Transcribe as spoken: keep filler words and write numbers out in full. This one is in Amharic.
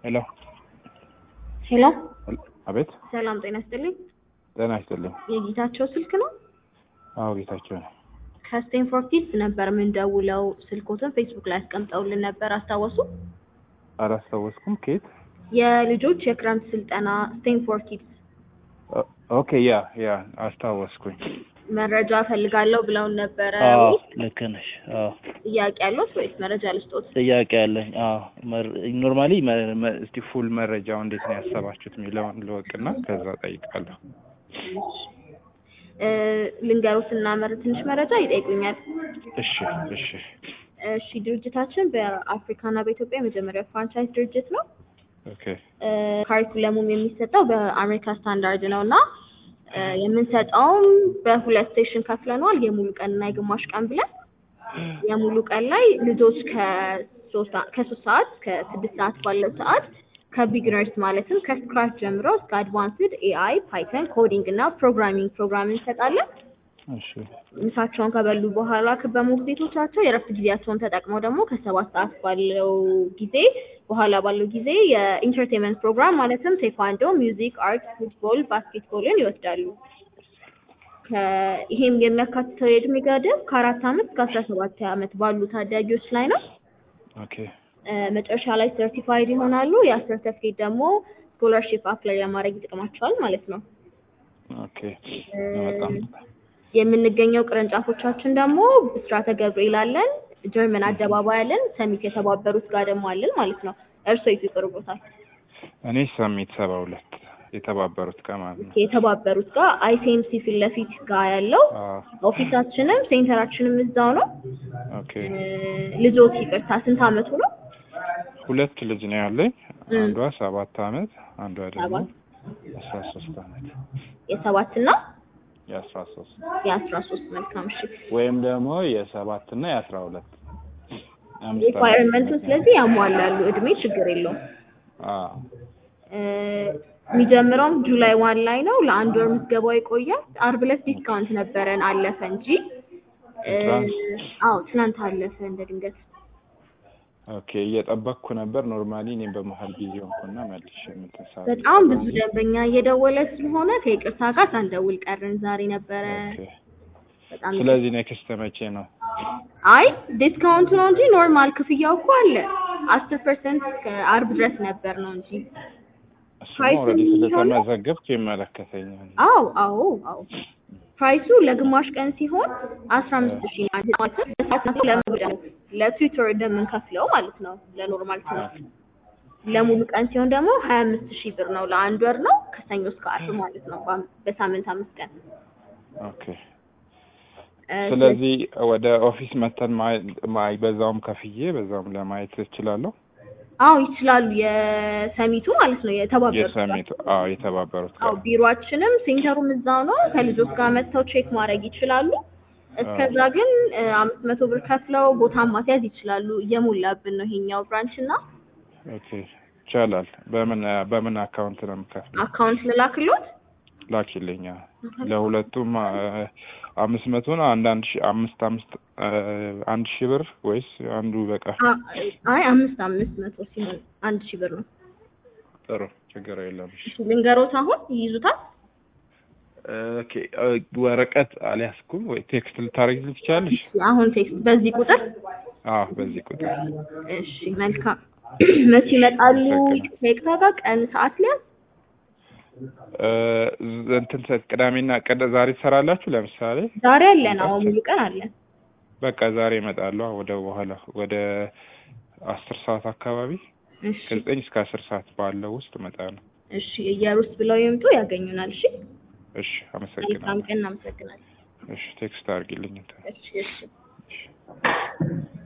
ሄሎ ሄሎ አቤት። ሰላም ጤና ይስጥልኝ። ጤና ይስጥልኝ። የጌታቸው ስልክ ነው? አዎ ጌታቸው ነው። ከስቴንፎርድ ኪድስ ነበር ምን ደውለው ስልኮትን ፌስቡክ ላይ አስቀምጠውልን ነበር አስታወሱ? አላስታወስኩም። ኬት? የልጆች የክረምት ስልጠና ስቴንፎርድ ኪድስ። ኦኬ ያ ያ አስታወስኩኝ። መረጃ ፈልጋለሁ ብለውን ነበር። አዎ ልክ ነሽ። አዎ ጥያቄ ያለው ወይስ መረጃ ልስጦት? ጥያቄ አለኝ። አዎ ኖርማሊ እስቲ ፉል መረጃው እንዴት ነው ያሰባችሁት የሚለውን ልወቅና ከዛ ጠይቃለሁ። እ ልንገሩትና መረ ትንሽ መረጃ ይጠይቁኛል። እሺ እሺ እሺ ድርጅታችን በአፍሪካና በኢትዮጵያ የመጀመሪያው ፍራንቻይዝ ድርጅት ነው። ኦኬ እ ካሪኩለሙም የሚሰጠው በአሜሪካ ስታንዳርድ ነውና የምንሰጠውም በሁለት ሴሽን ከፍለናል። የሙሉ ቀን እና የግማሽ ቀን ብለን የሙሉ ቀን ላይ ልጆች ከሶስት ከሶስት ሰዓት ከስድስት ሰዓት ባለው ሰዓት ከቢግነርስ ማለትም ከስክራች ጀምሮ እስከ አድቫንስድ ኤአይ፣ ፓይተን፣ ኮዲንግ እና ፕሮግራሚንግ ፕሮግራም እንሰጣለን። እሺ ምሳቸውን ከበሉ በኋላ በሞግዚቶቻቸው የረፍት ጊዜያቸውን ተጠቅመው ደግሞ ከሰባት ሰዓት ባለው ጊዜ በኋላ ባለው ጊዜ የኢንተርቴይንመንት ፕሮግራም ማለትም ቴኳንዶ፣ ሚውዚክ፣ አርት፣ ፉትቦል፣ ባስኬትቦልን ይወስዳሉ። ይሄም የሚያካትተው የእድሜ ገደብ ከአራት ዓመት እስከ አስራ ሰባት ዓመት ባሉ ታዳጊዎች ላይ ነው። ኦኬ መጨረሻ ላይ ሰርቲፋይድ ይሆናሉ። ያ ሰርቲፊኬት ደግሞ ስኮላርሺፕ አፕላይ ለማድረግ ይጠቅማቸዋል ማለት ነው። ኦኬ በጣም የምንገኘው ቅርንጫፎቻችን ደግሞ ብስራተ ገብርኤል አለን፣ ጀርመን አደባባይ አለን፣ ሰሚት የተባበሩት ጋር ደግሞ አለን ማለት ነው። እርሶ የት ይቀርቦታል? እኔ ሰሚት ሰባ ሁለት የተባበሩት ጋር ማለት ነው። የተባበሩት ጋር አይሲኤምሲ ፊት ለፊት ጋር ያለው ኦፊሳችንም ሴንተራችንም እዛው ነው። ኦኬ ልጆች ይቅርታ ስንት አመቱ ነው? ሁለት ልጅ ነው ያለኝ። አንዷ ሰባት አመት፣ አንዷ ደግሞ አስራ ሶስት አመት። የሰባት እና የአስራ ሶስት የአስራ ሶስት መልካም። እሺ ወይም ደግሞ የሰባት እና የአስራ ሁለት ሪኳየርመንቱ ስለዚህ ያሟላሉ። እድሜ ችግር የለውም። አዎ የሚጀምረውም ጁላይ ዋን ላይ ነው። ለአንድ ወር ምዝገባው ይቆያል። አርብ ዕለት ዲስካውንት ነበረን አለፈ እንጂ አዎ ትናንት አለፈ እንደ ድንገት። ኦኬ እየጠበቅኩ ነበር። ኖርማሊ እኔም በመሀል ቢዚ ሆንኩና መልሼ የምትሳለ በጣም ብዙ ደንበኛ እየደወለ ስለሆነ ከይቅርታ ጋር ሳንደውል ቀርን። ዛሬ ነበረ በጣም። ስለዚህ ኔክስት መቼ ነው? አይ ዲስካውንቱ ነው እንጂ ኖርማል ክፍያው እኮ አለ። አስር ፐርሰንት ከአርብ ድረስ ነበር ነው እንጂ ፕራይሱ ስለተመዘገብኩ ይመለከተኛል። አዎ አዎ አዎ ፕራይሱ ለግማሽ ቀን ሲሆን አስራ አምስት ሺህ ማለት ነው። ለምን ለቱቶር እንደምንከፍለው ማለት ነው ለኖርማል ትምህርት። ለሙሉ ቀን ሲሆን ደግሞ ሀያ አምስት ሺህ ብር ነው። ለአንድ ወር ነው ከሰኞ እስከ ዓርብ ማለት ነው በሳምንት አምስት ቀን። ኦኬ ስለዚህ ወደ ኦፊስ መተን ማይ በዛውም ከፍዬ በዛውም ለማየት እችላለሁ? አዎ ይችላሉ። የሰሚቱ ማለት ነው የተባበሩት የሰሚቱ አዎ የተባበሩት አዎ ቢሮአችንም ሴንተሩም እዛው ነው። ከልጆች ጋር መጥተው ቼክ ማድረግ ይችላሉ። እስከዛ ግን አምስት መቶ ብር ከፍለው ቦታ ማስያዝ ይችላሉ። እየሞላብን ነው ይሄኛው ብራንች እና ኦኬ ይቻላል። በምን በምን አካውንት ነው የምከፍለው? አካውንት ልላክሎት? ላኪልኝ። ለሁለቱም አምስት መቶ ነው። አንድ አንድ ሺህ አምስት አምስት አንድ ሺህ ብር ወይስ አንዱ በቃ? አይ አምስት አምስት መቶ ሲሆን አንድ ሺህ ብር ነው። ጥሩ ችግር የለም። እሺ ልንገሮት አሁን ይይዙታል? ኦኬ ወረቀት አልያዝኩም ወይ ቴክስት ልታረጊልኝ ትችያለሽ? አሁን ቴክስት በዚህ ቁጥር? አዎ በዚህ ቁጥር። እሺ መልካም። መቼ ይመጣሉ? ቴክስት ጋር ቀን ሰዓት ላይ እንትን ቅዳሜና ቀደ ዛሬ ትሰራላችሁ? ለምሳሌ ዛሬ አለን። አዎ ሙሉ ቀን አለን። በቃ ዛሬ እመጣለሁ። ወደ በኋላ ወደ አስር ሰዓት አካባቢ እሺ ከዘጠኝ እስከ አስር ሰዓት ባለው ውስጥ እመጣለሁ። እሺ እየሩስ ብለው ይምጡ ያገኙናል። እሺ እሺ አመሰግናለሁ። መልካም ቀን። አመሰግናለሁ። እሺ ቴክስት አድርጊልኝ እንትን። እሺ እሺ